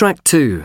Track 2.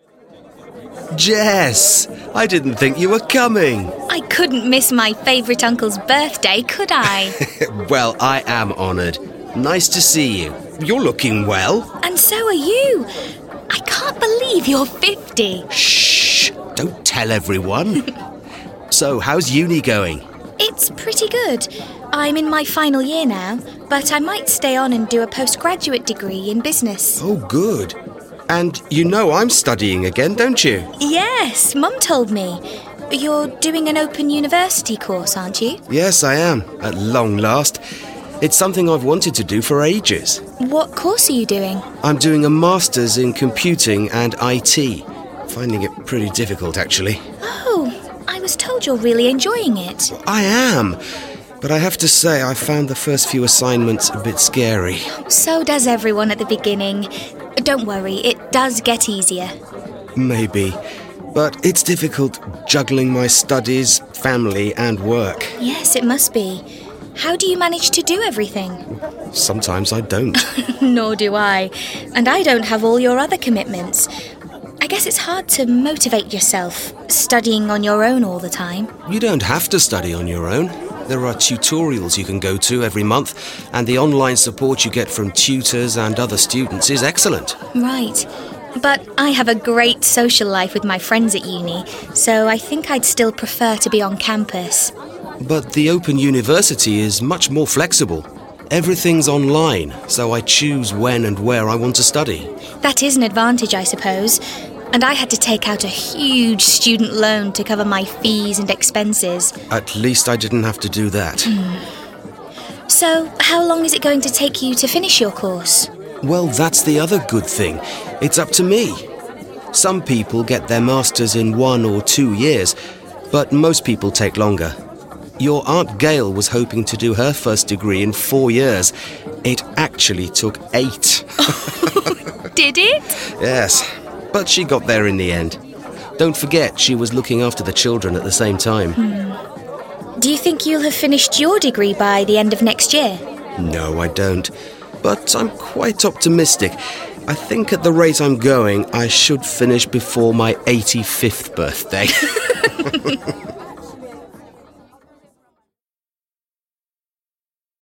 Jess, I didn't think you were coming. I couldn't miss my favourite uncle's birthday, could I? Well, I am honoured. Nice to see you. You're looking well. And so are you. I can't believe you're 50. Shh, don't tell everyone. So, how's uni going? It's pretty good. I'm in my final year now, but I might stay on and do a postgraduate degree in business. Oh, good. And you know I'm studying again, don't you? Yes, Mum told me. You're doing an open university course, aren't you? Yes, I am, at long last. It's something I've wanted to do for ages. What course are you doing? I'm doing a master's in computing and IT. Finding it pretty difficult, actually. Oh, I was told you're really enjoying it. I am. But I have to say, I found the first few assignments a bit scary. So does everyone at the beginning. Don't worry, it does get easier. Maybe. But it's difficult juggling my studies, family and work. Yes, it must be. How do you manage to do everything? Sometimes I don't. Nor do I. And I don't have all your other commitments. I guess it's hard to motivate yourself, studying on your own all the time. You don't have to study on your own. There are tutorials you can go to every month, and the online support you get from tutors and other students is excellent. Right. But I have a great social life with my friends at uni, so I think I'd still prefer to be on campus. But the Open University is much more flexible. Everything's online, so I choose when and where I want to study. That is an advantage, I suppose. And I had to take out a huge student loan to cover my fees and expenses. At least I didn't have to do that. So, how long is it going to take you to finish your course? Well, that's the other good thing. It's up to me. Some people get their masters in 1 or 2 years, but most people take longer. Your Aunt Gail was hoping to do her first degree in 4 years. It actually took 8. Did it? Yes, but she got there in the end. Don't forget, she was looking after the children at the same time. Do you think you'll have finished your degree by the end of next year? No, I don't. But I'm quite optimistic. I think at the rate I'm going, I should finish before my 85th birthday.